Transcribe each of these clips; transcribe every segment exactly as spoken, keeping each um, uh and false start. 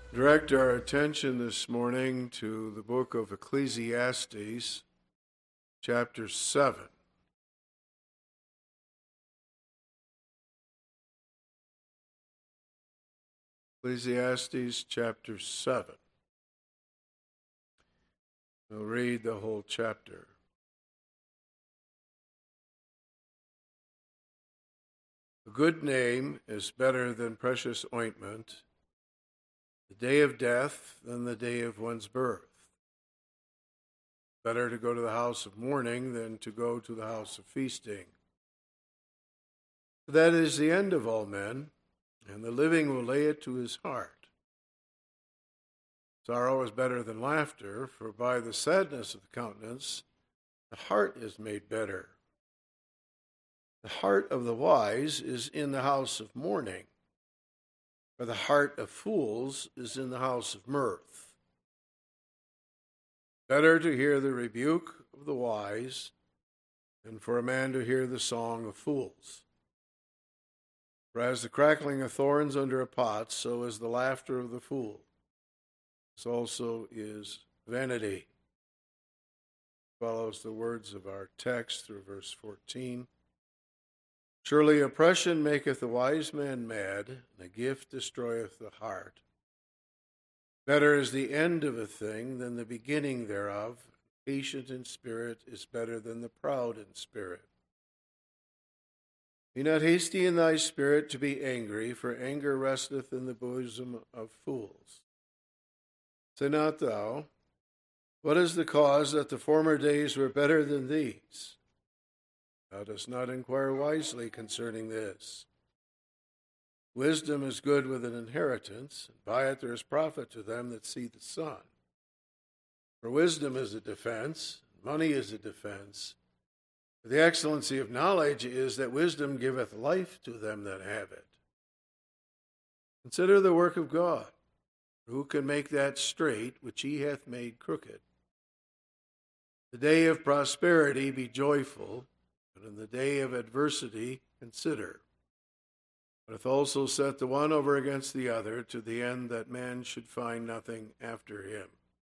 Direct our attention this morning to the book of Ecclesiastes, chapter seven. Ecclesiastes, chapter seven. We'll read the whole chapter. A good name is better than precious ointment, the day of death than the day of one's birth. Better to go to the house of mourning than to go to the house of feasting. For that is the end of all men, and the living will lay it to his heart. Sorrow is better than laughter, for by the sadness of the countenance the heart is made better. The heart of the wise is in the house of mourning, for the heart of fools is in the house of mirth. Better to hear the rebuke of the wise than for a man to hear the song of fools. For as the crackling of thorns under a pot, so is the laughter of the fool. This also is vanity. Follows the words of our text through verse fourteen. Surely oppression maketh a wise man mad, and a gift destroyeth the heart. Better is the end of a thing than the beginning thereof. Patient in spirit is better than the proud in spirit. Be not hasty in thy spirit to be angry, for anger resteth in the bosom of fools. Say not thou, what is the cause that the former days were better than these? Thou dost not inquire wisely concerning this. Wisdom is good with an inheritance, and by it there is profit to them that see the sun. For wisdom is a defense, and money is a defense. The excellency of knowledge is that wisdom giveth life to them that have it. Consider the work of God. Who can make that straight which he hath made crooked? The day of prosperity be joyful, but in the day of adversity consider. But hath also set the one over against the other, to the end that man should find nothing after him.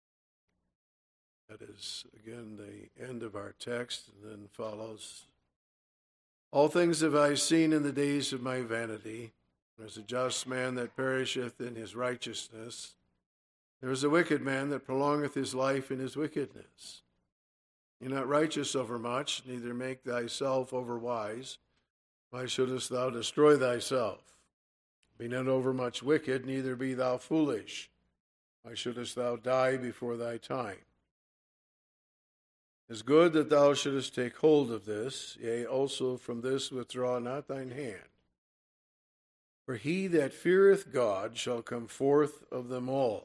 That is, again, the end of our text, and then follows, all things have I seen in the days of my vanity. There is a just man that perisheth in his righteousness. There is a wicked man that prolongeth his life in his wickedness. Be not righteous over much, neither make thyself over wise. Why shouldest thou destroy thyself? Be not over much wicked, neither be thou foolish. Why shouldest thou die before thy time? It is good that thou shouldest take hold of this, yea, also from this withdraw not thine hand. For he that feareth God shall come forth of them all.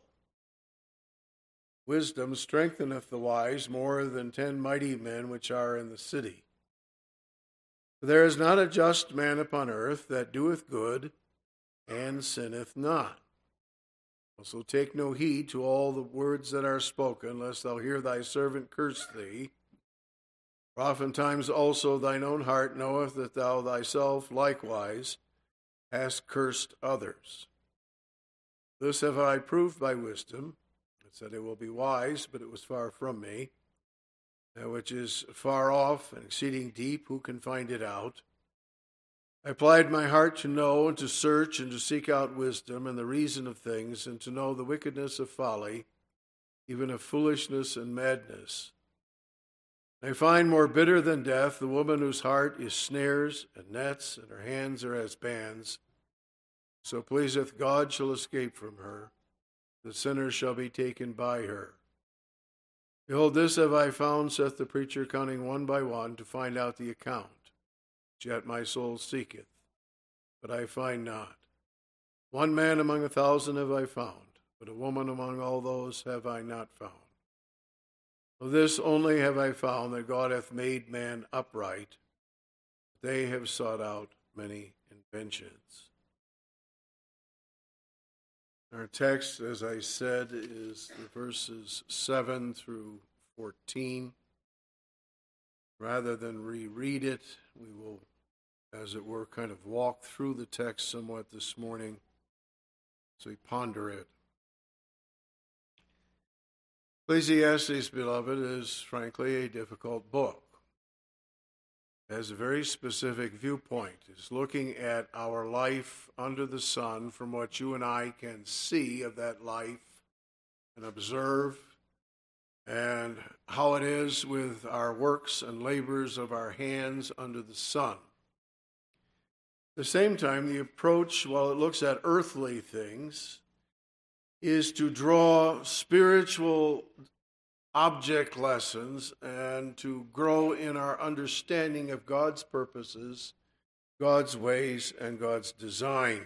Wisdom strengtheneth the wise more than ten mighty men which are in the city. For there is not a just man upon earth that doeth good and sinneth not. Also take no heed to all the words that are spoken, lest thou hear thy servant curse thee. For oftentimes also thine own heart knoweth that thou thyself likewise hast cursed others. This have I proved by wisdom. It said it will be wise, but it was far from me. That which is far off and exceeding deep, who can find it out? I applied my heart to know and to search and to seek out wisdom and the reason of things, and to know the wickedness of folly, even of foolishness and madness. I find more bitter than death the woman whose heart is snares and nets, and her hands are as bands. So pleaseth God shall escape from her. The sinner shall be taken by her. Behold, this have I found, saith the preacher, counting one by one, to find out the account, which yet my soul seeketh, but I find not. One man among a thousand have I found, but a woman among all those have I not found. Of this only have I found, that God hath made man upright. They have sought out many inventions. Our text, as I said, is the verses seven through fourteen. Rather than reread it, we will, as it were, kind of walk through the text somewhat this morning as we ponder it. Ecclesiastes, beloved, is frankly a difficult book. It has a very specific viewpoint. It's looking at our life under the sun from what you and I can see of that life and observe, and how it is with our works and labors of our hands under the sun. At the same time, the approach, while it looks at earthly things, is to draw spiritual object lessons and to grow in our understanding of God's purposes, God's ways, and God's design.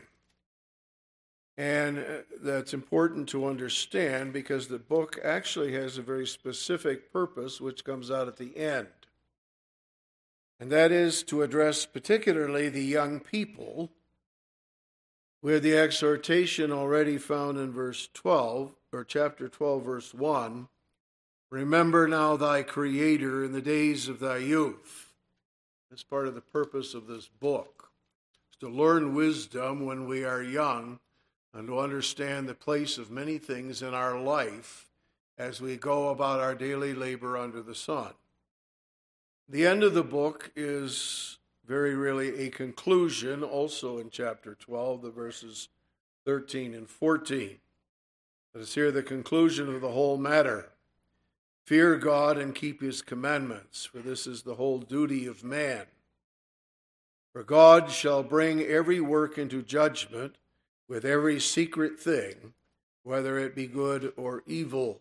And that's important to understand because the book actually has a very specific purpose which comes out at the end. And that is to address particularly the young people, where the exhortation already found in verse twelve, or chapter twelve, verse one, remember now thy Creator in the days of thy youth. That's part of the purpose of this book, is to learn wisdom when we are young and to understand the place of many things in our life as we go about our daily labor under the sun. The end of the book is very really a conclusion, also in chapter twelve, the verses thirteen and fourteen. Let us hear the conclusion of the whole matter. Fear God and keep his commandments, for this is the whole duty of man. For God shall bring every work into judgment with every secret thing, whether it be good or evil.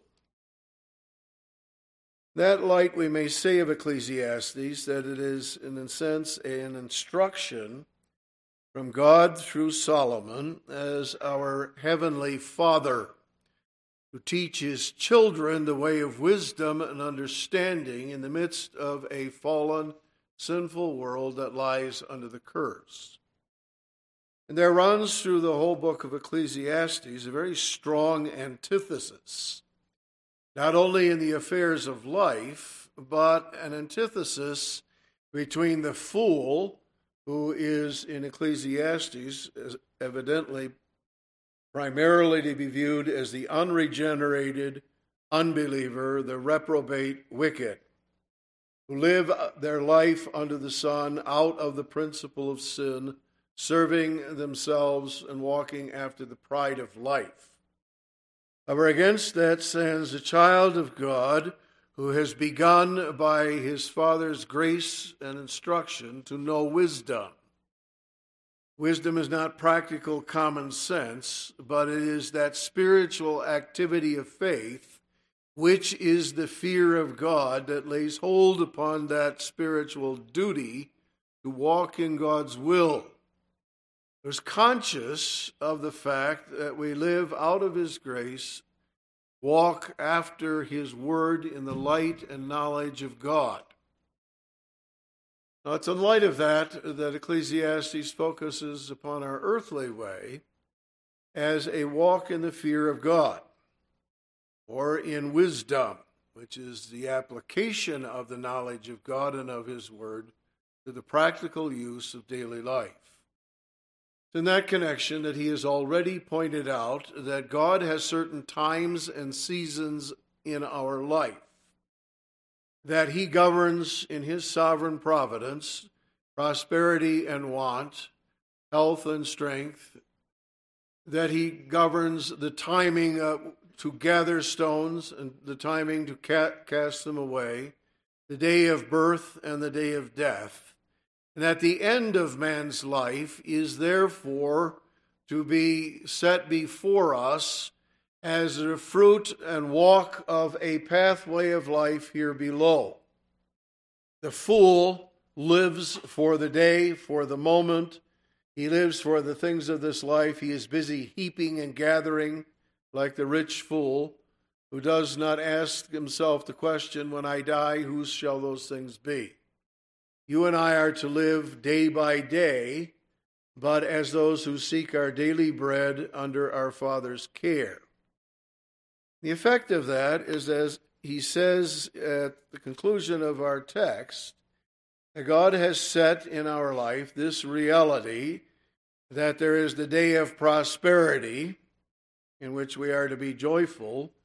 That light we may say of Ecclesiastes that it is, in a sense, an instruction from God through Solomon as our heavenly Father, who teaches children the way of wisdom and understanding in the midst of a fallen, sinful world that lies under the curse. And there runs through the whole book of Ecclesiastes a very strong antithesis, not only in the affairs of life, but an antithesis between the fool, who is in Ecclesiastes evidently primarily to be viewed as the unregenerated unbeliever, the reprobate wicked, who live their life under the sun out of the principle of sin, serving themselves and walking after the pride of life. However, against that stands the child of God who has begun by his Father's grace and instruction to know wisdom. Wisdom is not practical common sense, but it is that spiritual activity of faith, which is the fear of God that lays hold upon that spiritual duty to walk in God's will. Is conscious of the fact that we live out of his grace, walk after his word in the light and knowledge of God. Now, it's in light of that that Ecclesiastes focuses upon our earthly way as a walk in the fear of God, or in wisdom, which is the application of the knowledge of God and of his word to the practical use of daily life. In that connection that he has already pointed out that God has certain times and seasons in our life, that he governs in his sovereign providence prosperity and want, health and strength, that he governs the timing uh, to gather stones and the timing to ca- cast them away, the day of birth and the day of death. And at the end of man's life is therefore to be set before us as the fruit and walk of a pathway of life here below. The fool lives for the day, for the moment. He lives for the things of this life. He is busy heaping and gathering like the rich fool who does not ask himself the question, when I die, whose shall those things be? You and I are to live day by day, but as those who seek our daily bread under our Father's care. The effect of that is, as he says at the conclusion of our text, that God has set in our life this reality that there is the day of prosperity in which we are to be joyful,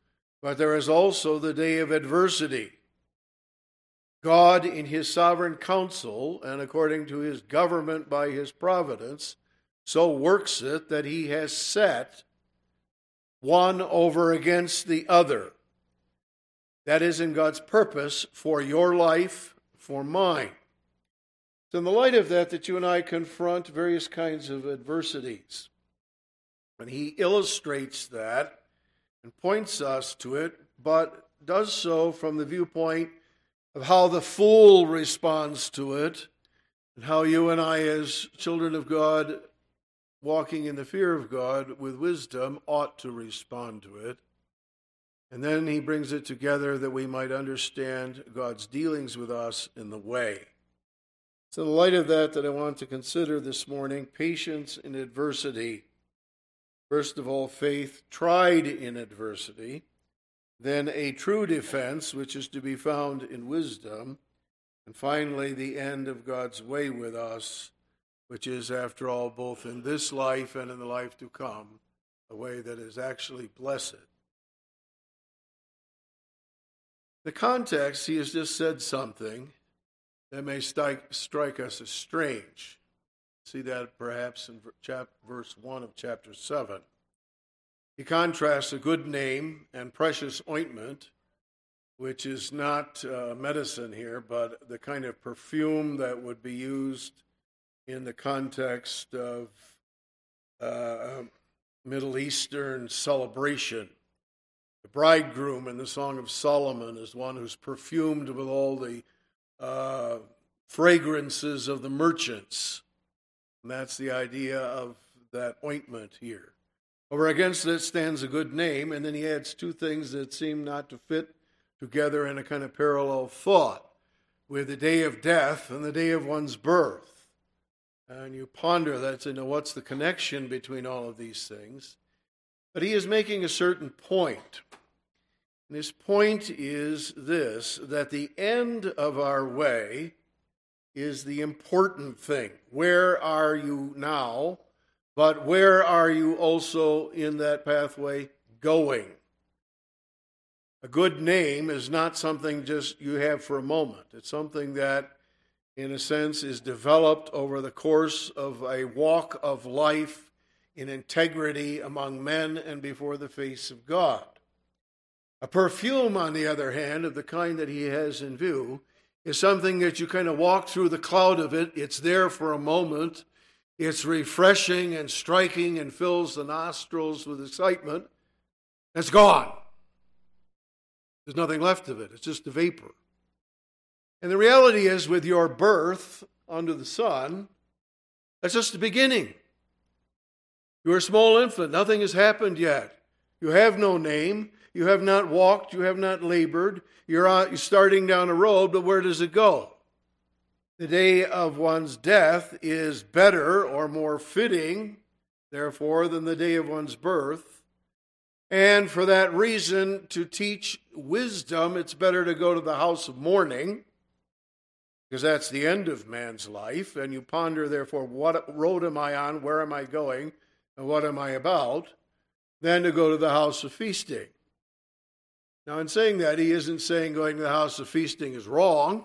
but there is also the day of adversity. God, in his sovereign counsel and according to his government by his providence, so works it that he has set one over against the other. That is in God's purpose for your life, for mine. It's in the light of that that you and I confront various kinds of adversities. And he illustrates that and points us to it, but does so from the viewpoint of how the fool responds to it, and how you and I, as children of God, walking in the fear of God with wisdom, ought to respond to it. And then he brings it together that we might understand God's dealings with us in the way. It's in the light of that that I want to consider this morning patience in adversity. First of all, faith tried in adversity. Then a true defense, which is to be found in wisdom. And finally, the end of God's way with us, which is, after all, both in this life and in the life to come, a way that is actually blessed. The context, he has just said something that may strike, strike us as strange. See that perhaps in chap, verse one of chapter seven. He contrasts a good name and precious ointment, which is not uh, medicine here, but the kind of perfume that would be used in the context of uh, Middle Eastern celebration. The bridegroom in the Song of Solomon is one who's perfumed with all the uh, fragrances of the merchants. And that's the idea of that ointment here. Over against it stands a good name, and then he adds two things that seem not to fit together in a kind of parallel thought, with the day of death and the day of one's birth. And you ponder that, you know, what's the connection between all of these things? But he is making a certain point. And his point is this, that the end of our way is the important thing. Where are you now? But where are you also in that pathway going? A good name is not something just you have for a moment. It's something that, in a sense, is developed over the course of a walk of life in integrity among men and before the face of God. A perfume, on the other hand, of the kind that he has in view, is something that you kind of walk through the cloud of it. It's there for a moment. It's refreshing and striking and fills the nostrils with excitement. It's gone. There's nothing left of it. It's just a vapor. And the reality is, with your birth under the sun, that's just the beginning. You're a small infant. Nothing has happened yet. You have no name. You have not walked. You have not labored. You're, out, you're starting down a road, but where does it go? The day of one's death is better or more fitting, therefore, than the day of one's birth. And for that reason, to teach wisdom, it's better to go to the house of mourning, because that's the end of man's life. And you ponder, therefore, what road am I on, where am I going, and what am I about, than to go to the house of feasting. Now, in saying that, he isn't saying going to the house of feasting is wrong.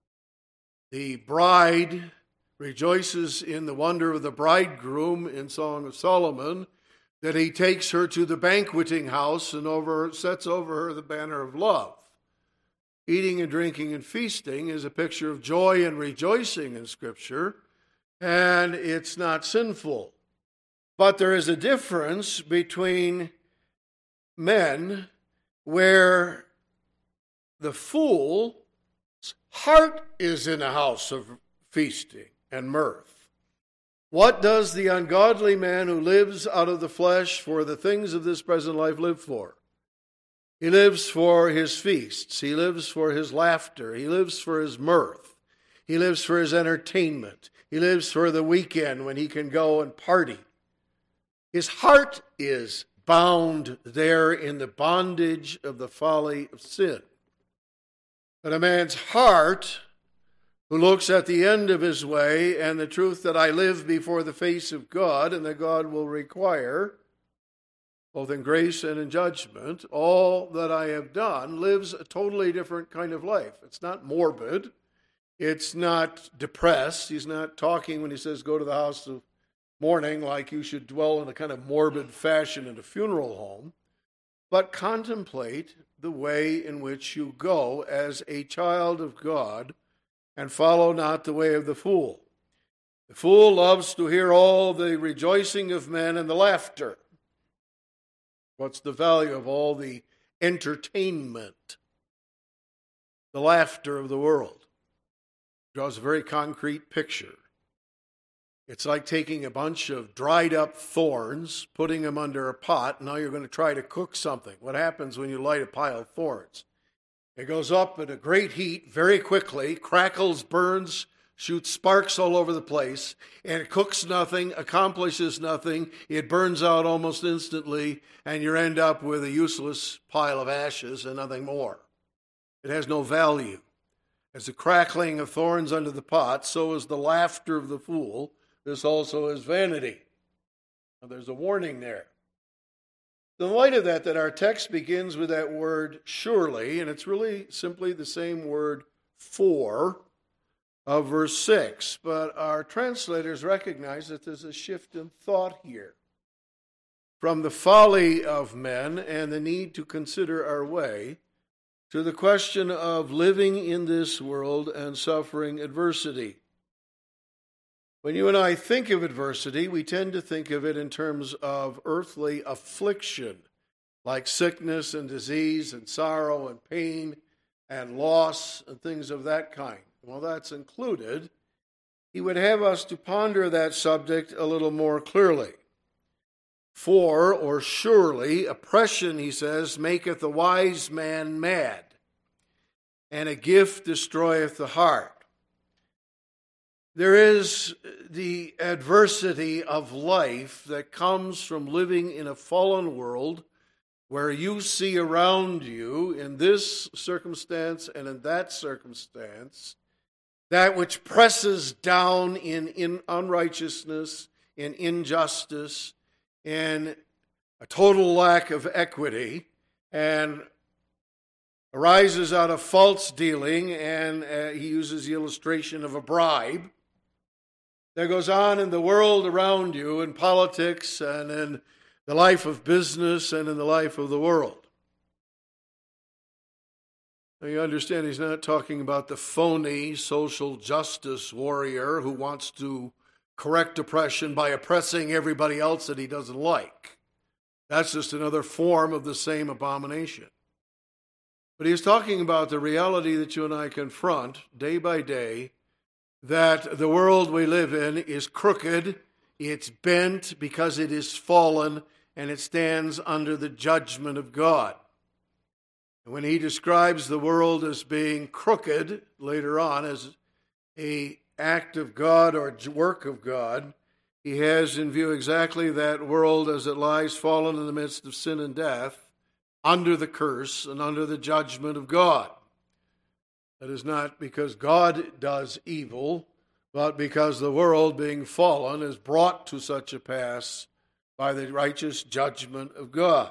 The bride rejoices in the wonder of the bridegroom in Song of Solomon, that he takes her to the banqueting house and over sets over her the banner of love. Eating and drinking and feasting is a picture of joy and rejoicing in Scripture, and it's not sinful. But there is a difference between men where the fool's heart is in a house of feasting and mirth. What does the ungodly man who lives out of the flesh for the things of this present life live for? He lives for his feasts. He lives for his laughter. He lives for his mirth. He lives for his entertainment. He lives for the weekend when he can go and party. His heart is bound there in the bondage of the folly of sin. But a man's heart, who looks at the end of his way and the truth that I live before the face of God and that God will require, both in grace and in judgment, all that I have done, lives a totally different kind of life. It's not morbid. It's not depressed. He's not talking when he says go to the house of mourning like you should dwell in a kind of morbid fashion in a funeral home, but contemplate the way in which you go as a child of God and follow not the way of the fool. The fool loves to hear all the rejoicing of men and the laughter. What's the value of all the entertainment? The laughter of the world. Draws a very concrete picture. It's like taking a bunch of dried up thorns, putting them under a pot, and now you're going to try to cook something. What happens when you light a pile of thorns? It goes up at a great heat very quickly, crackles, burns, shoots sparks all over the place, and it cooks nothing, accomplishes nothing. It burns out almost instantly, and you end up with a useless pile of ashes and nothing more. It has no value. As the crackling of thorns under the pot, so is the laughter of the fool. This also is vanity. Now, there's a warning there. In light of that, that our text begins with that word surely, and it's really simply the same word for of verse six. But our translators recognize that there's a shift in thought here. From the folly of men and the need to consider our way, to the question of living in this world and suffering adversity. When you and I think of adversity, we tend to think of it in terms of earthly affliction, like sickness and disease and sorrow and pain and loss and things of that kind. Well, that's included. He would have us to ponder that subject a little more clearly. For, or surely, oppression, he says, maketh the wise man mad, and a gift destroyeth the heart. There is the adversity of life that comes from living in a fallen world where you see around you in this circumstance and in that circumstance that which presses down in, in unrighteousness, in injustice, in a total lack of equity, and arises out of false dealing, and uh, he uses the illustration of a bribe that goes on in the world around you, in politics and in the life of business and in the life of the world. Now you understand he's not talking about the phony social justice warrior who wants to correct oppression by oppressing everybody else that he doesn't like. That's just another form of the same abomination. But he's talking about the reality that you and I confront day by day, that the world we live in is crooked, it's bent because it is fallen, and it stands under the judgment of God. And when he describes the world as being crooked later on as an act of God or work of God, he has in view exactly that world as it lies fallen in the midst of sin and death, under the curse and under the judgment of God. That is not because God does evil, but because the world, being fallen, is brought to such a pass by the righteous judgment of God.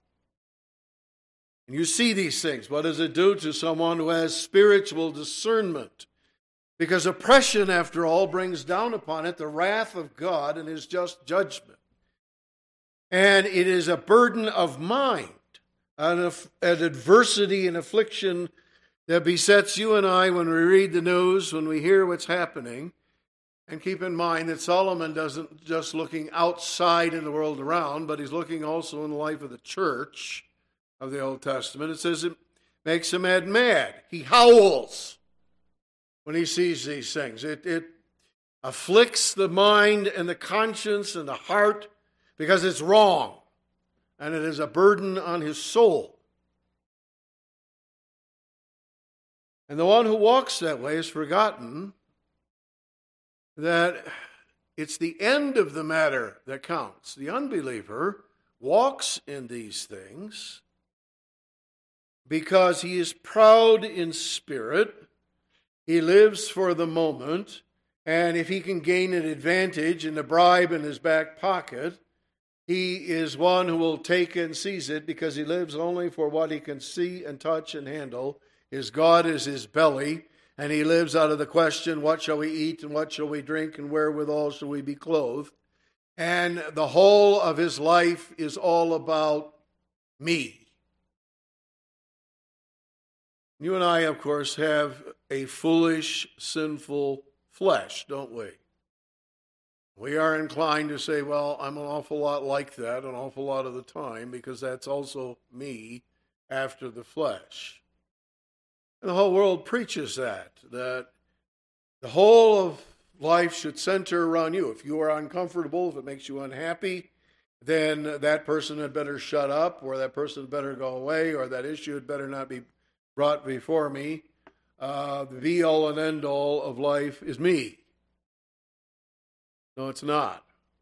And you see these things. What does it do to someone who has spiritual discernment? Because oppression, after all, brings down upon it the wrath of God and his just judgment. And it is a burden of mind, an, an adversity and affliction that besets you and I when we read the news, when we hear what's happening. And keep in mind that Solomon doesn't just looking outside in the world around, but he's looking also in the life of the church of the Old Testament. It says it makes a man mad. He howls when he sees these things. It, it afflicts the mind and the conscience and the heart because it's wrong. And it is a burden on his soul. And the one who walks that way has forgotten that it's the end of the matter that counts. The unbeliever walks in these things because he is proud in spirit. He lives for the moment, and if he can gain an advantage and a bribe in his back pocket, He is one who will take and seize it because he lives only for what he can see and touch and handle. His God is his belly, and he lives out of the question, what shall we eat and what shall we drink and wherewithal shall we be clothed? And the whole of his life is all about me. You and I, of course, have a foolish, sinful flesh, don't we? We are inclined to say, well, I'm an awful lot like that an awful lot of the time because that's also me after the flesh. And the whole world preaches that, that the whole of life should center around you. If you are uncomfortable, if it makes you unhappy, then that person had better shut up, or that person had better go away, or that issue had better not be brought before me. Uh, the be-all and end-all of life is me. No, it's not.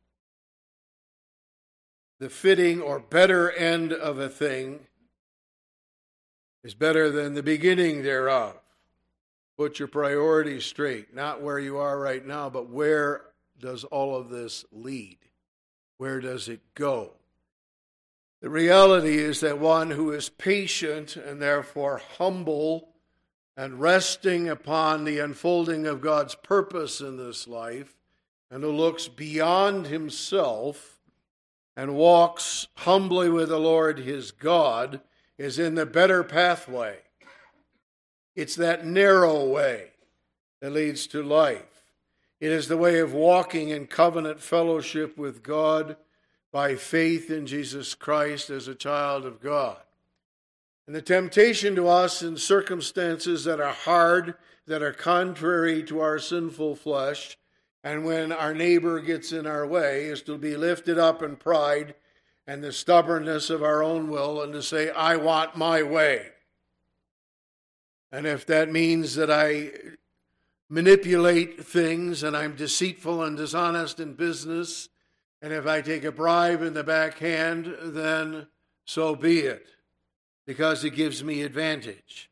The fitting or better end of a thing is better than the beginning thereof. Put your priorities straight, not where you are right now, but where does all of this lead? Where does it go? The reality is that one who is patient and therefore humble and resting upon the unfolding of God's purpose in this life, and who looks beyond himself and walks humbly with the Lord his God, is in the better pathway. It's that narrow way that leads to life. It is the way of walking in covenant fellowship with God by faith in Jesus Christ as a child of God. And the temptation to us in circumstances that are hard, that are contrary to our sinful flesh, and when our neighbor gets in our way, is to be lifted up in pride and the stubbornness of our own will and to say, I want my way. And if that means that I manipulate things and I'm deceitful and dishonest in business, and if I take a bribe in the backhand, then so be it, because it gives me advantage.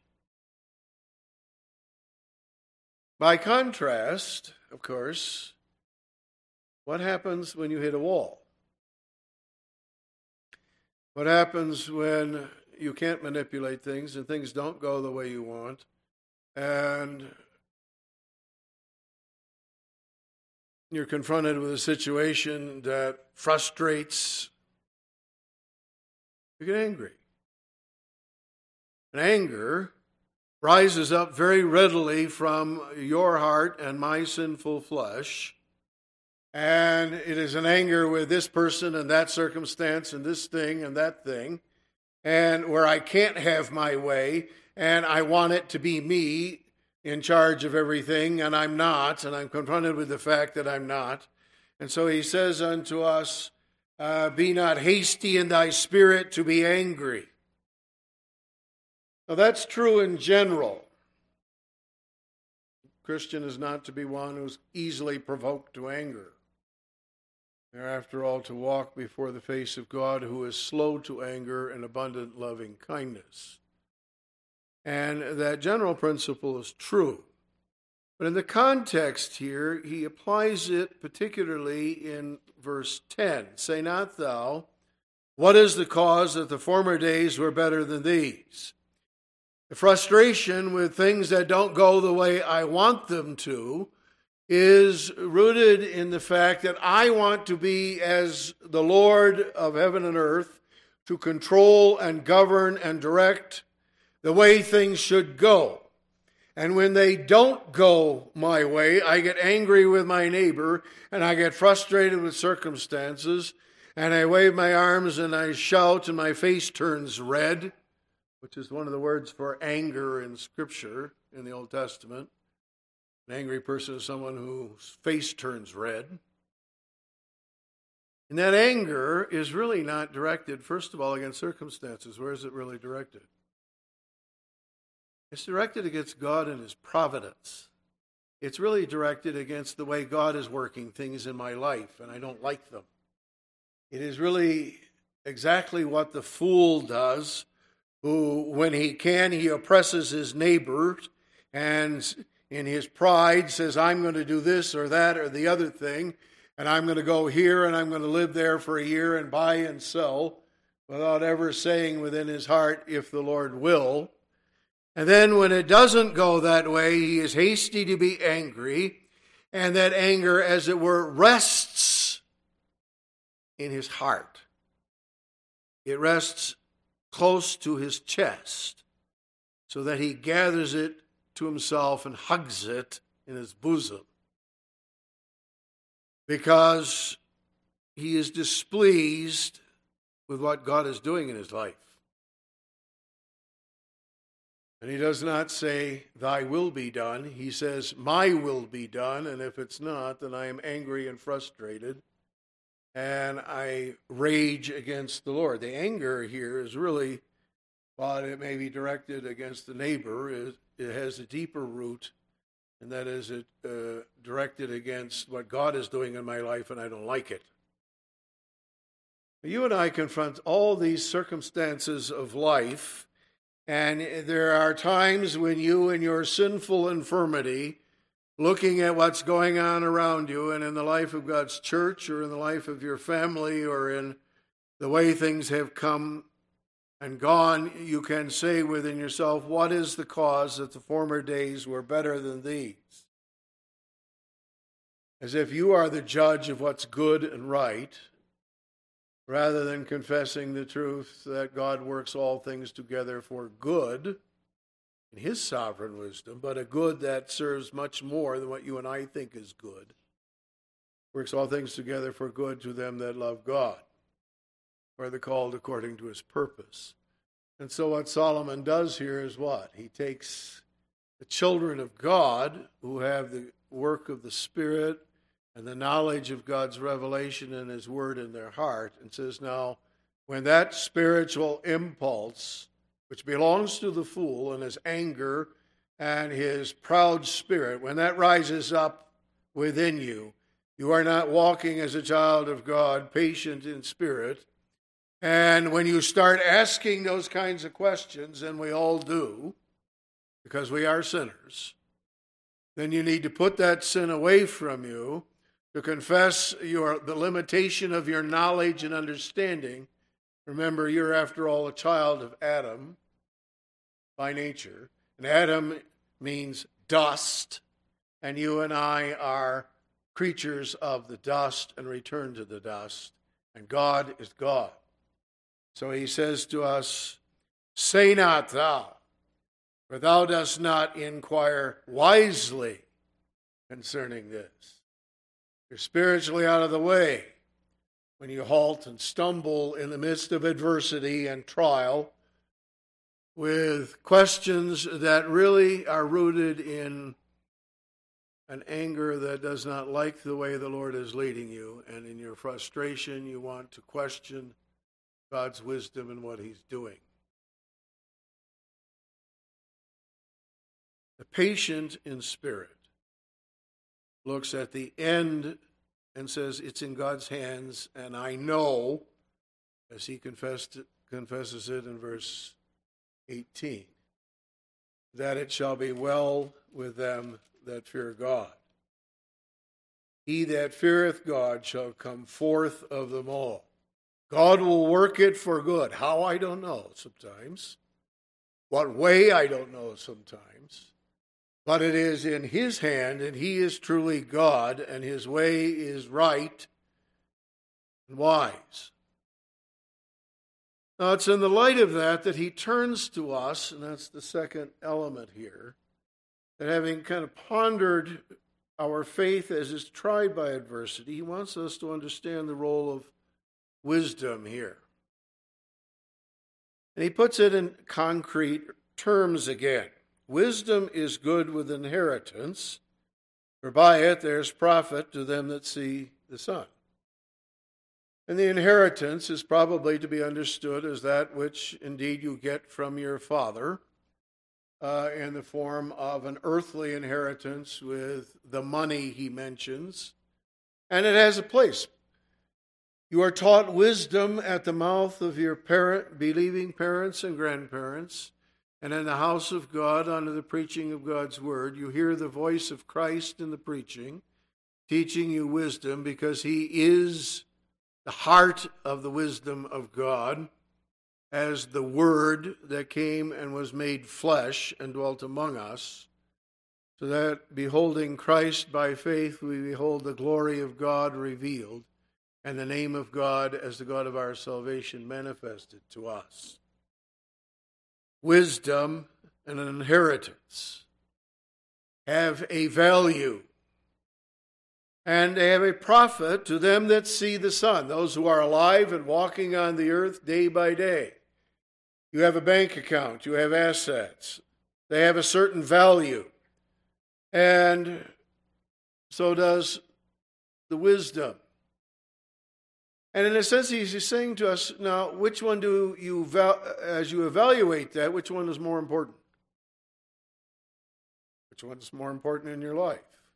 By contrast, of course, what happens when you hit a wall? What happens when you can't manipulate things and things don't go the way you want, and you're confronted with a situation that frustrates? You get angry. And anger rises up very readily from your heart and my sinful flesh. And it is an anger with this person and that circumstance and this thing and that thing. And where I can't have my way and I want it to be me in charge of everything, and I'm not, and I'm confronted with the fact that I'm not. And so he says unto us, uh, be not hasty in thy spirit to be angry. Now that's true in general. Christian is not to be one who's easily provoked to anger. They're, after all, to walk before the face of God, who is slow to anger and abundant loving kindness. And that general principle is true. But in the context here, he applies it particularly in verse ten. Say not thou, what is the cause that the former days were better than these? The frustration with things that don't go the way I want them to is rooted in the fact that I want to be as the Lord of heaven and earth, to control and govern and direct the way things should go. And when they don't go my way, I get angry with my neighbor, and I get frustrated with circumstances, and I wave my arms and I shout and my face turns red, which is one of the words for anger in Scripture in the Old Testament. An angry person is someone whose face turns red. And that anger is really not directed, first of all, against circumstances. Where is it really directed? It's directed against God and His providence. It's really directed against the way God is working things in my life, and I don't like them. It is really exactly what the fool does, who, when he can, he oppresses his neighbors, and in his pride says, I'm going to do this or that or the other thing, and I'm going to go here and I'm going to live there for a year and buy and sell, without ever saying within his heart, if the Lord will. And then when it doesn't go that way, he is hasty to be angry, and that anger, as it were, rests in his heart. It rests close to his chest, so that he gathers it to himself and hugs it in his bosom, because he is displeased with what God is doing in his life. And he does not say, thy will be done. He says, my will be done. And if it's not, then I am angry and frustrated, and I rage against the Lord. The anger here is really, while it may be directed against the neighbor, it, it has a deeper root, and that is it uh, directed against what God is doing in my life, and I don't like it. You and I confront all these circumstances of life, and there are times when you, in your sinful infirmity, looking at what's going on around you and in the life of God's church or in the life of your family or in the way things have come and gone, you can say within yourself, what is the cause that the former days were better than these? As if you are the judge of what's good and right, rather than confessing the truth that God works all things together for good in his sovereign wisdom, but a good that serves much more than what you and I think is good. Works all things together for good to them that love God, or the called according to his purpose. And so what Solomon does here is what? He takes the children of God who have the work of the Spirit and the knowledge of God's revelation and his word in their heart, and says, now, when that spiritual impulse, which belongs to the fool, and his anger and his proud spirit, when that rises up within you, you are not walking as a child of God, patient in spirit. And when you start asking those kinds of questions, and we all do, because we are sinners, then you need to put that sin away from you, to confess your the limitation of your knowledge and understanding. Remember, you're after all a child of Adam by nature. And Adam means dust, and you and I are creatures of the dust and return to the dust. And God is God. So he says to us, say not thou, for thou dost not inquire wisely concerning this. You're spiritually out of the way when you halt and stumble in the midst of adversity and trial with questions that really are rooted in an anger that does not like the way the Lord is leading you, and in your frustration you want to question God's wisdom and what he's doing. The patient in spirit looks at the end and says, it's in God's hands, and I know, as he confessed, confesses it in verse eighteen, that it shall be well with them that fear God. He that feareth God shall come forth of them all. God will work it for good. How? I don't know sometimes. What way? I don't know sometimes. But it is in his hand, and he is truly God, and his way is right and wise. Now, it's in the light of that that he turns to us, and that's the second element here, that having kind of pondered our faith as is tried by adversity, he wants us to understand the role of wisdom here. And he puts it in concrete terms again. Wisdom is good with inheritance, for by it there's profit to them that see the sun. And the inheritance is probably to be understood as that which indeed you get from your father uh, in the form of an earthly inheritance with the money he mentions. And it has a place. You are taught wisdom at the mouth of your parent, believing parents and grandparents. And in the house of God, under the preaching of God's word, you hear the voice of Christ in the preaching, teaching you wisdom because he is the heart of the wisdom of God, as the Word that came and was made flesh and dwelt among us, so that beholding Christ by faith we behold the glory of God revealed, and the name of God as the God of our salvation manifested to us. Wisdom and an inheritance have a value, and they have a profit to them that see the sun, those who are alive and walking on the earth day by day. You have a bank account, you have assets, they have a certain value, and so does the wisdom. And in a sense, he's saying to us, now, which one do you, as you evaluate that, which one is more important? Which one is more important in your life?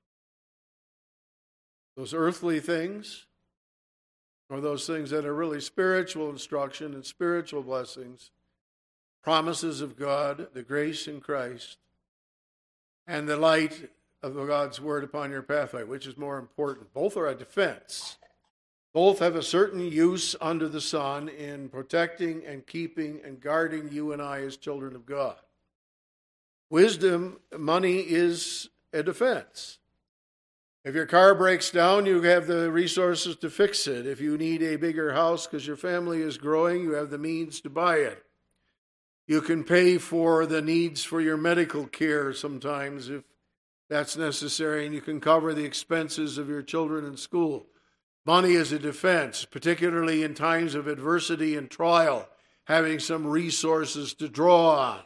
Those earthly things, or those things that are really spiritual instruction and spiritual blessings, promises of God, the grace in Christ, and the light of God's word upon your pathway, which is more important? Both are a defense. Both have a certain use under the sun in protecting and keeping and guarding you and I as children of God. Wisdom, money is a defense. If your car breaks down, you have the resources to fix it. If you need a bigger house because your family is growing, you have the means to buy it. You can pay for the needs for your medical care sometimes if that's necessary, and you can cover the expenses of your children in school. Money is a defense, particularly in times of adversity and trial, having some resources to draw on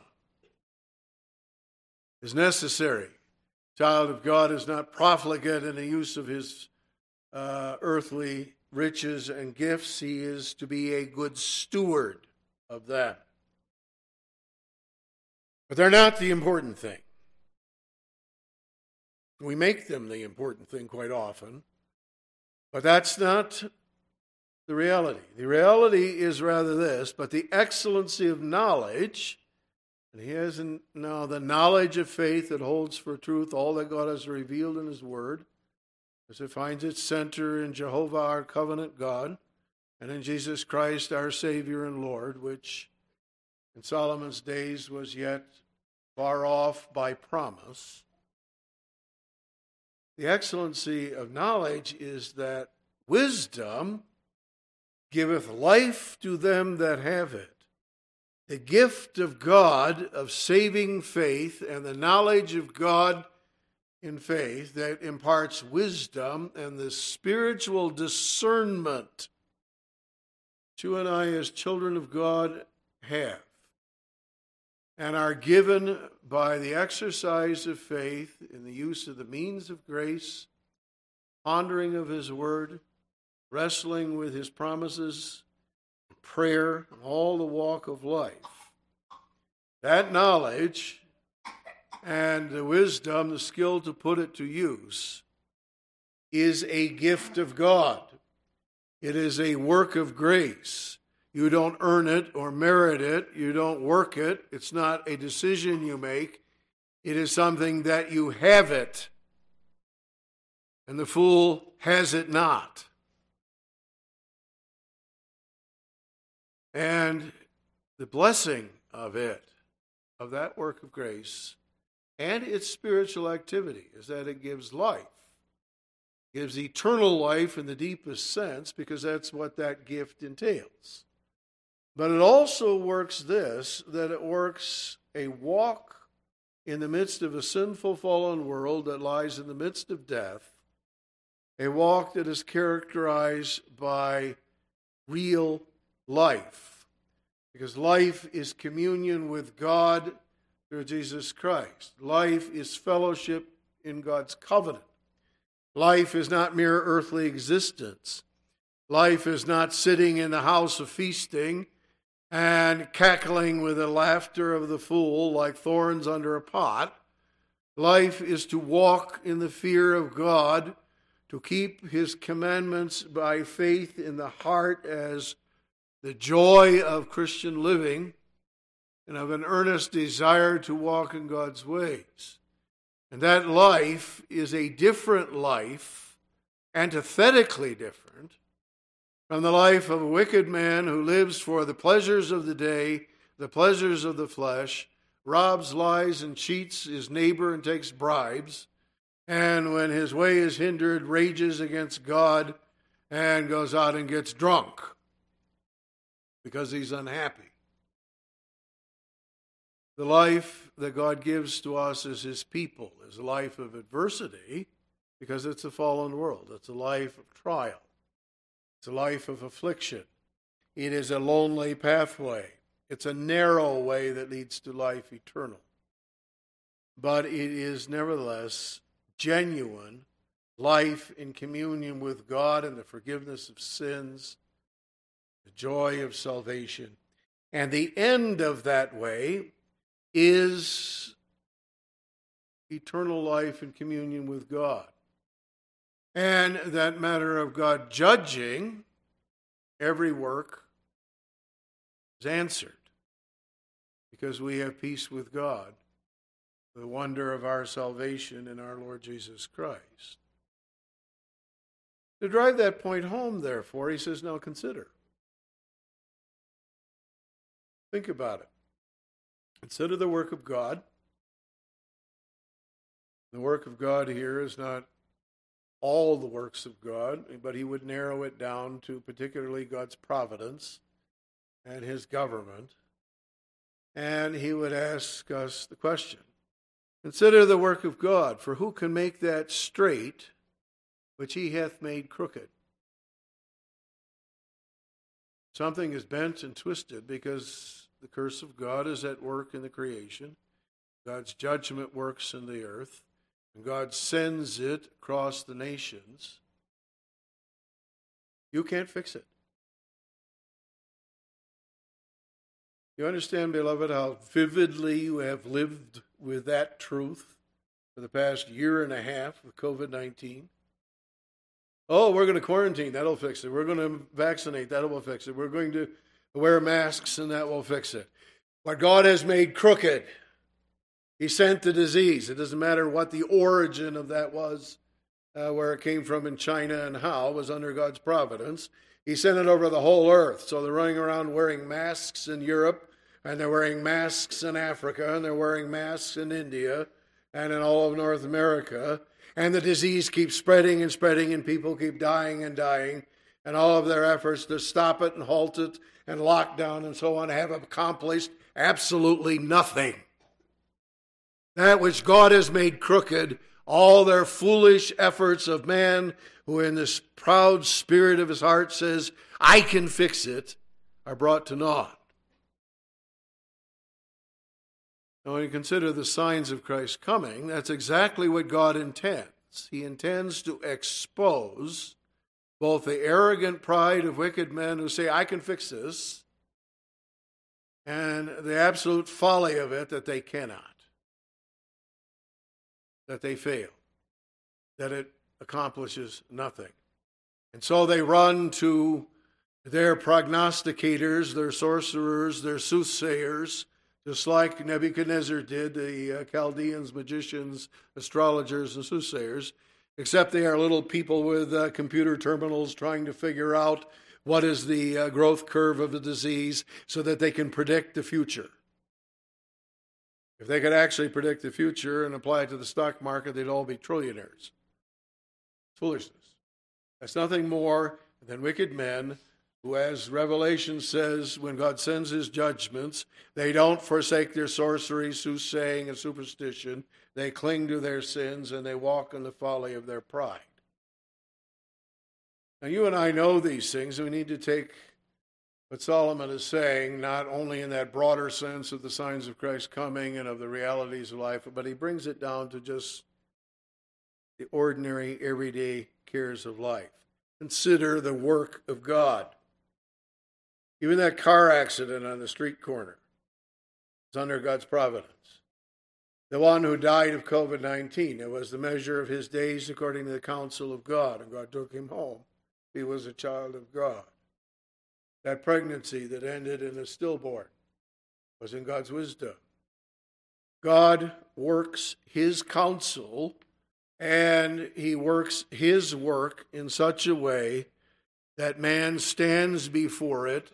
is necessary. Child of God is not profligate in the use of his uh, earthly riches and gifts. He is to be a good steward of that. But they're not the important thing. We make them the important thing quite often, but that's not the reality. The reality is rather this, but the excellency of knowledge, and he has now the knowledge of faith that holds for truth all that God has revealed in his word, as it finds its center in Jehovah our covenant God, and in Jesus Christ our Savior and Lord, which in Solomon's days was yet far off by promise. The excellency of knowledge is that wisdom giveth life to them that have it. The gift of God of saving faith and the knowledge of God in faith that imparts wisdom and the spiritual discernment that you and I as children of God have and are given by the exercise of faith in the use of the means of grace, pondering of his word, wrestling with his promises, prayer, and all the walk of life. That knowledge and the wisdom, the skill to put it to use, is a gift of God. It is a work of grace. You don't earn it or merit it. You don't work it. It's not a decision you make. It is something that you have it. And the fool has it not. And the blessing of it, of that work of grace, and its spiritual activity, is that it gives life. It gives eternal life in the deepest sense, because that's what that gift entails. But it also works this, that it works a walk in the midst of a sinful, fallen world that lies in the midst of death, a walk that is characterized by real life. Because life is communion with God through Jesus Christ. Life is fellowship in God's covenant. Life is not mere earthly existence. Life is not sitting in the house of feasting and cackling with the laughter of the fool like thorns under a pot. Life is to walk in the fear of God, to keep his commandments by faith in the heart as the joy of Christian living, and of an earnest desire to walk in God's ways. And that life is a different life antithetically different from the life of a wicked man who lives for the pleasures of the day, the pleasures of the flesh, robs, lies, and cheats his neighbor and takes bribes, and when his way is hindered, rages against God and goes out and gets drunk because he's unhappy. The life that God gives to us as his people is a life of adversity because it's a fallen world. It's a life of trial. It's a life of affliction. It is a lonely pathway. It's a narrow way that leads to life eternal. But it is nevertheless genuine life in communion with God and the forgiveness of sins, the joy of salvation. And the end of that way is eternal life in communion with God. And that matter of God judging every work is answered because we have peace with God, the wonder of our salvation in our Lord Jesus Christ. To drive that point home, therefore, he says, now consider. Think about it. Consider the work of God. The work of God here is not all the works of God, but he would narrow it down to particularly God's providence and his government. And he would ask us the question, consider the work of God, for who can make that straight which he hath made crooked? Something is bent and twisted because the curse of God is at work in the creation. God's judgment works in the earth, and God sends it across the nations. You can't fix it. You understand, beloved, how vividly you have lived with that truth for the past year and a half with covid nineteen? Oh, we're going to quarantine, that'll fix it. We're going to vaccinate, that will fix it. We're going to wear masks, and that will fix it. What God has made crooked, he sent the disease. It doesn't matter what the origin of that was, uh, where it came from in China and how, it was under God's providence. He sent it over the whole earth. So they're running around wearing masks in Europe, and they're wearing masks in Africa, and they're wearing masks in India, and in all of North America. And the disease keeps spreading and spreading, and people keep dying and dying. And all of their efforts to stop it and halt it and lock down and so on have accomplished absolutely nothing. That which God has made crooked, all their foolish efforts of man who in this proud spirit of his heart says, I can fix it, are brought to naught. Now, when you consider the signs of Christ's coming, that's exactly what God intends. He intends to expose both the arrogant pride of wicked men who say, I can fix this, and the absolute folly of it that they cannot, that they fail, that it accomplishes nothing. And so they run to their prognosticators, their sorcerers, their soothsayers, just like Nebuchadnezzar did, the uh, Chaldeans, magicians, astrologers, and soothsayers, except they are little people with uh, computer terminals trying to figure out what is the uh, growth curve of the disease so that they can predict the future. If they could actually predict the future and apply it to the stock market, they'd all be trillionaires. Foolishness. That's nothing more than wicked men who, as Revelation says, when God sends his judgments, they don't forsake their sorcery, soothsaying, and superstition. They cling to their sins, and they walk in the folly of their pride. Now, you and I know these things, and we need to take what Solomon is saying, not only in that broader sense of the signs of Christ's coming and of the realities of life, but he brings it down to just the ordinary, everyday cares of life. Consider the work of God. Even that car accident on the street corner is under God's providence. The one who died of covid nineteen, it was the measure of his days according to the counsel of God, and God took him home. He was a child of God. That pregnancy that ended in a stillborn was in God's wisdom. God works his counsel and he works his work in such a way that man stands before it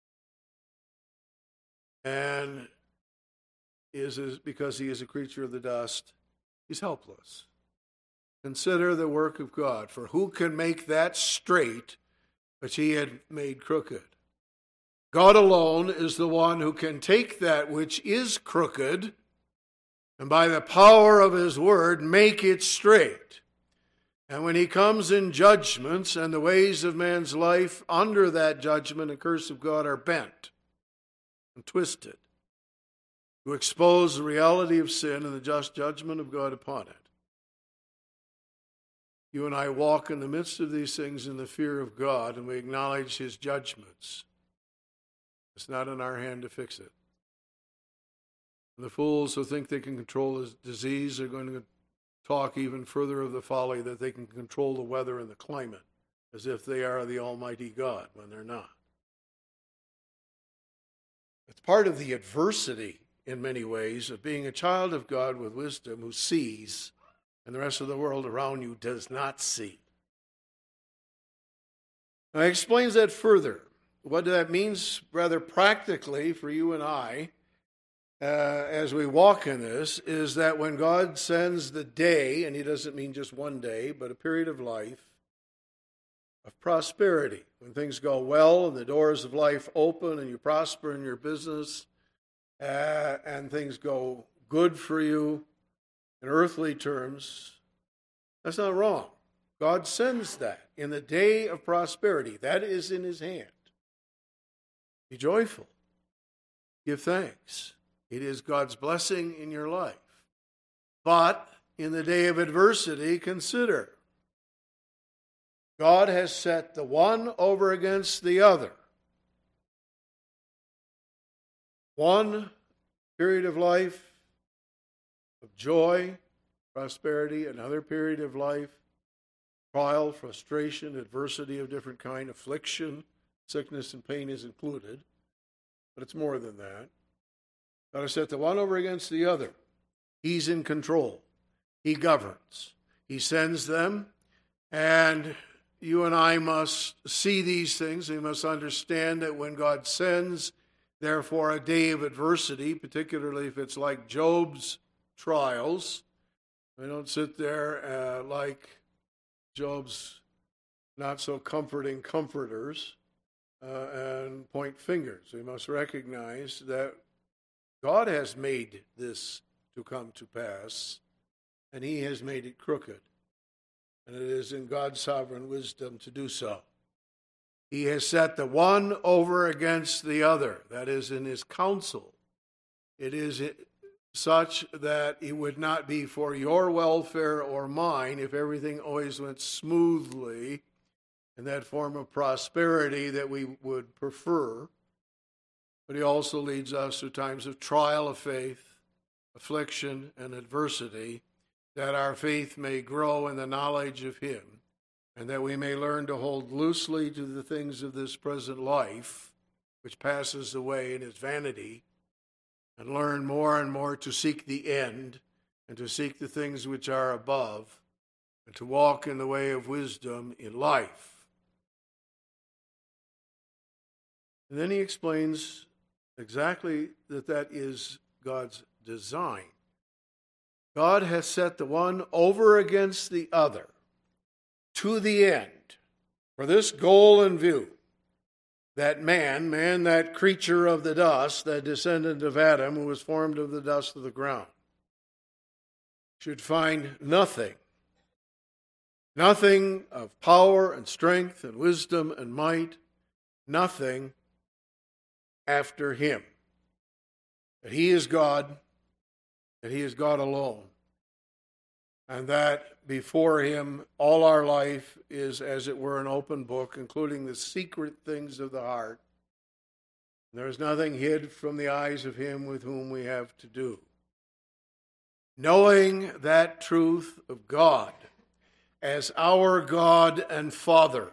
and is, is because he is a creature of the dust, he's helpless. Consider the work of God, for who can make that straight which he had made crooked? God alone is the one who can take that which is crooked and by the power of his word make it straight. And when he comes in judgments and the ways of man's life under that judgment and curse of God are bent and twisted to expose the reality of sin and the just judgment of God upon it. You and I walk in the midst of these things in the fear of God, and we acknowledge his judgments. It's not in our hand to fix it. And the fools who think they can control the disease are going to talk even further of the folly that they can control the weather and the climate, as if they are the Almighty God, when they're not. It's part of the adversity, in many ways, of being a child of God with wisdom who sees and the rest of the world around you does not see. Now, he explains that further. What that means rather practically for you and I uh, as we walk in this is that when God sends the day, and he doesn't mean just one day, but a period of life, of prosperity, when things go well and the doors of life open and you prosper in your business uh, and things go good for you, in earthly terms, that's not wrong. God sends that in the day of prosperity. That is in his hand. Be joyful. Give thanks. It is God's blessing in your life. But in the day of adversity, consider. God has set the one over against the other. One period of life of joy, prosperity, another period of life, trial, frustration, adversity of different kind, affliction, sickness and pain is included, but it's more than that. God has set the one over against the other. He's in control. He governs. He sends them, and you and I must see these things. We must understand that when God sends, therefore, a day of adversity, particularly if it's like Job's trials. We don't sit there uh, like Job's not so comforting comforters uh, and point fingers. We must recognize that God has made this to come to pass, and he has made it crooked. And it is in God's sovereign wisdom to do so. He has set the one over against the other. That is in his counsel. It is such that it would not be for your welfare or mine if everything always went smoothly in that form of prosperity that we would prefer. But he also leads us through times of trial of faith, affliction, and adversity, that our faith may grow in the knowledge of him, and that we may learn to hold loosely to the things of this present life, which passes away and is vanity, and learn more and more to seek the end, and to seek the things which are above, and to walk in the way of wisdom in life. And then he explains exactly that that is God's design. God has set the one over against the other to the end, for this goal in view, that man, man, that creature of the dust, that descendant of Adam, who was formed of the dust of the ground, should find nothing, nothing of power and strength and wisdom and might, nothing after him. That he is God, that he is God alone, and that before him all our life is, as it were, an open book, including the secret things of the heart. There is nothing hid from the eyes of him with whom we have to do. Knowing that truth of God as our God and Father,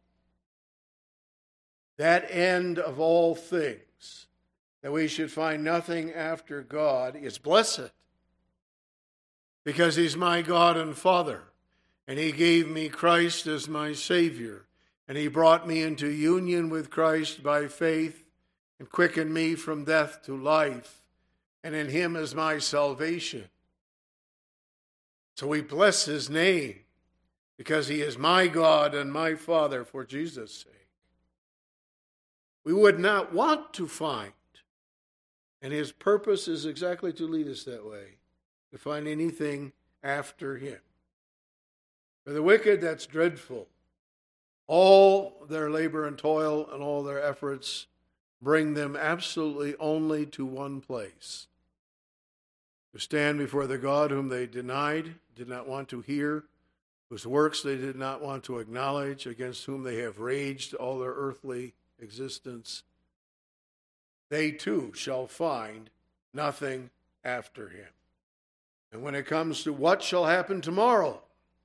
that end of all things, that we should find nothing after God, is blessed. because he's my God and Father, and he gave me Christ as my Savior, and he brought me into union with Christ by faith and quickened me from death to life, and in him is my salvation. So we bless his name because he is my God and my Father for Jesus' sake. We would not want to find, and his purpose is exactly to lead us that way, to find anything after him. For the wicked, that's dreadful. All their labor and toil and all their efforts bring them absolutely only to one place: to stand before the God whom they denied, did not want to hear, whose works they did not want to acknowledge, against whom they have raged all their earthly existence. They too shall find nothing after him. And when it comes to what shall happen tomorrow,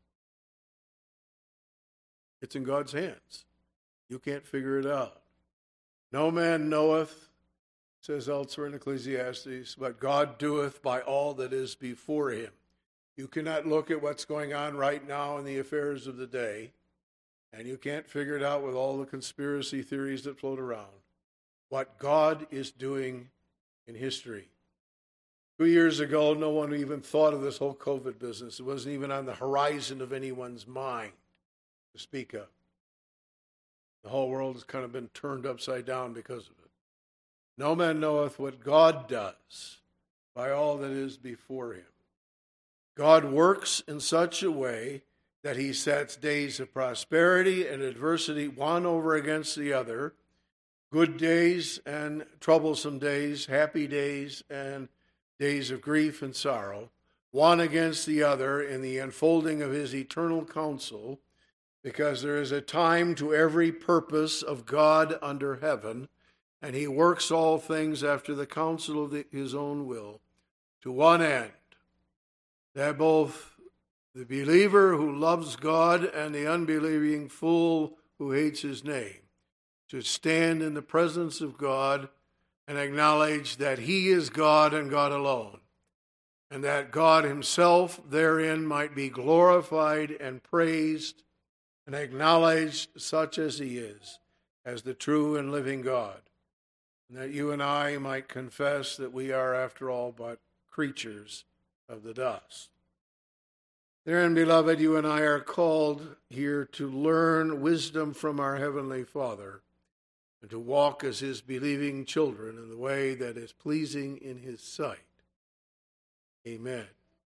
it's in God's hands. You can't figure it out. No man knoweth, says elsewhere in Ecclesiastes, but God doeth by all that is before him. You cannot look at what's going on right now in the affairs of the day, and you can't figure it out with all the conspiracy theories that float around. What God is doing in history. Two years ago, no one even thought of this whole COVID business. It wasn't even on the horizon of anyone's mind to speak of. The whole world has kind of been turned upside down because of it. No man knoweth what God does by all that is before him. God works in such a way that he sets days of prosperity and adversity one over against the other, good days and troublesome days, happy days and days of grief and sorrow, one against the other in the unfolding of his eternal counsel, because there is a time to every purpose of God under heaven, and he works all things after the counsel of the, his own will, to one end, that both the believer who loves God and the unbelieving fool who hates his name should stand in the presence of God and acknowledge that he is God and God alone, and that God himself therein might be glorified and praised and acknowledged such as he is, as the true and living God, and that you and I might confess that we are, after all, but creatures of the dust. Therein, beloved, you and I are called here to learn wisdom from our Heavenly Father and to walk as his believing children in the way that is pleasing in his sight. Amen.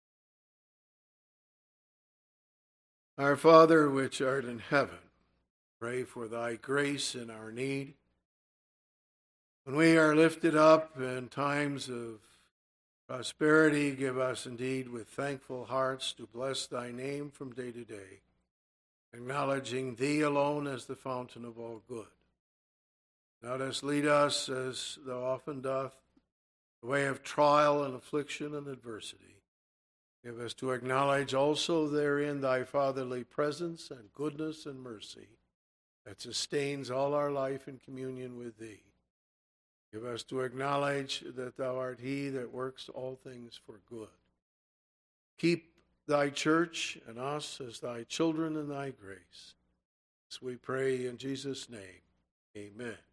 Our Father, which art in heaven, pray for thy grace in our need. When we are lifted up in times of prosperity, give us indeed with thankful hearts to bless thy name from day to day, acknowledging thee alone as the fountain of all good. Let us lead us, as thou often doth, the way of trial and affliction and adversity. Give us to acknowledge also therein thy fatherly presence and goodness and mercy that sustains all our life in communion with thee. Give us to acknowledge that thou art he that works all things for good. Keep thy church and us as thy children in thy grace. As we pray in Jesus' name, amen.